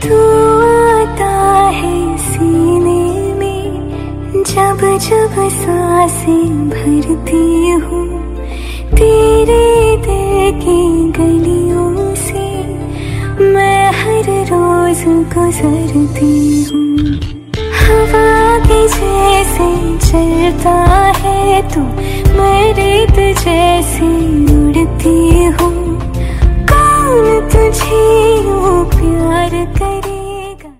तू आता है सीने में, जब जब सांसें भरती हूँ, तेरे दिल की गलियों से मैं हर रोज गुजरती हूँ। हवा के जैसे चलता है तू मेरे